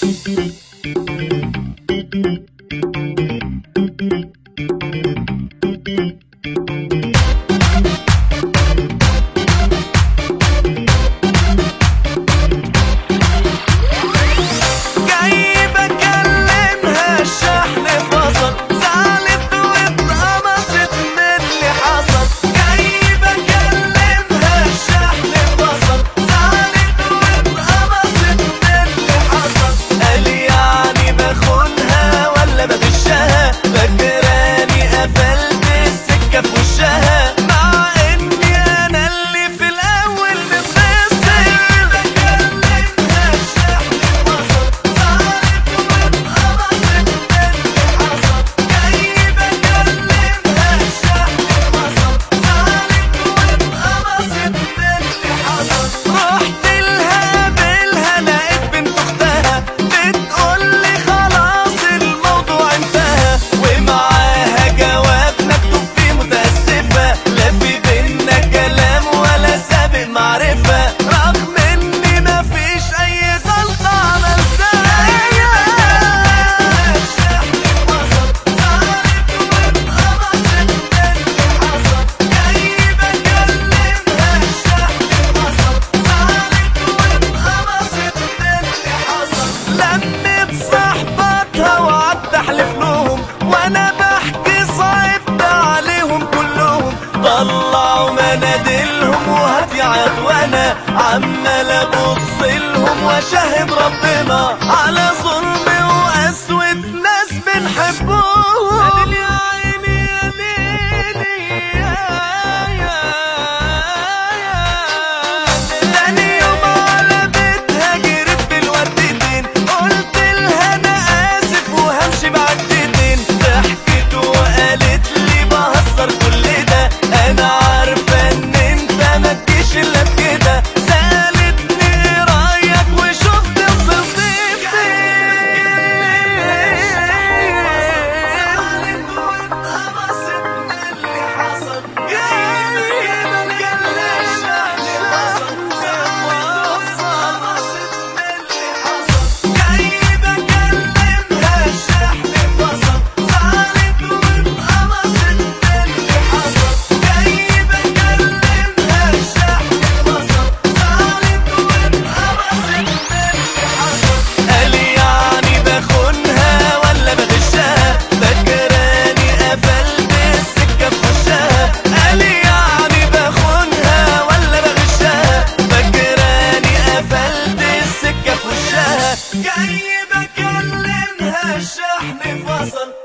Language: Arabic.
طلعوا مناديلهم وهتيعت وانا عمال ابصلهم واشهد ربنا على ظلم وقسوة ناس بنحبهم. يا عيني يا ليلي يا تاني يوم على بيتها جريت بالوردتين، قلت لها انا اسف وهمشي بعدتين، ضحكت وقالت لي بهزر كل ده، انا عارفه ان انت ما تجيش الا بكده، سالتني ايه رايك وشفت وصلت فين، زعلت واتقمصت من اللي حصل، جاي بكلمش اللي حصل، زعلت واتقمصت من اللي حصل، جاي بكلمها الشحن فصل، زعلت واتقمصت من اللي حصل، جاي بكلمها الشحن فصل، زعلت واتقمصت من اللي حصل. قال يعني بخونها ولا بغشها، فاكراني قفلت السكة في وشها، قال يعني بخونها ولا بغشها، فاكراني قفلت السكة في وشها، جاي بكلمها الشحن فصل.